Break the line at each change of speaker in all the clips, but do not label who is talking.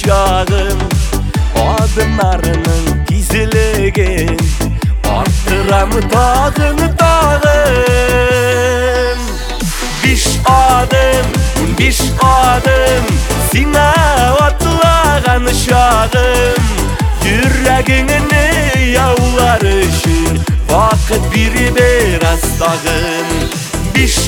şağın adımlarının gizlegen arttıram dağını dağın. Beş adım sina atlagan şağın yüreğini yavlar için vakit biri biraz dağın. Beş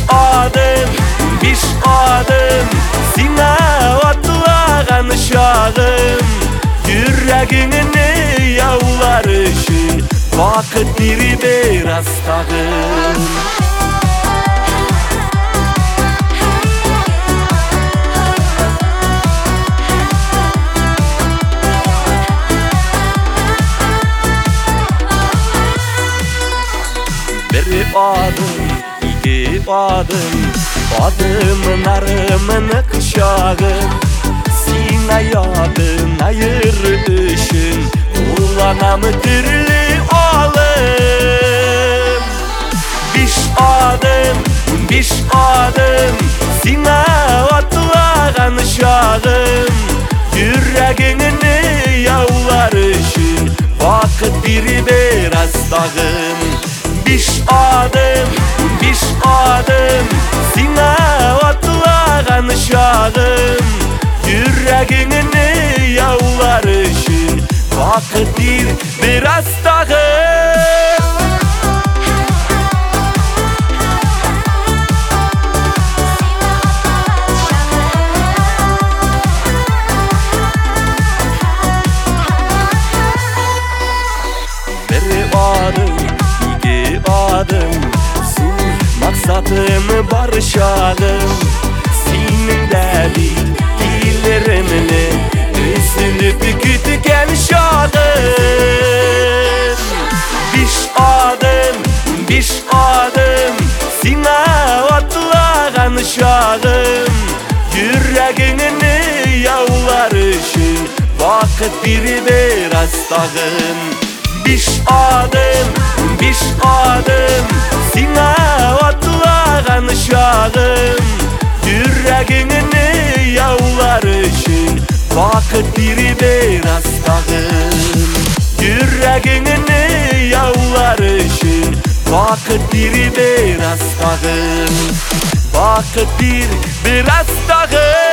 adım sina atlagan şağın yüreğini yavlar için vakit biri biraz dağın. Bir adım, iki adım, adımın arımını kışağın sina yadın ayır için kullanam türlü alım. Beş adım sina atlagan şağın yüreğini yavlar için vakit biri biraz dağın. Beş adım sina atlagan şağın yüreğini yavlar için vakit biraz dağın. Bir adım, iki adım sur maksatım var şağın senin deli dillerimle üzülüp kütüken şağın. Beş adım sina atlagan şağın yüreğini yavlar için vakit biri biraz dağın. Beş adım sina atlagan şağın yüreğini yavlar için vakit biri biraz dağın. Yüreğini yavlar için vakit biri biraz dağın. Vakit biraz dağın.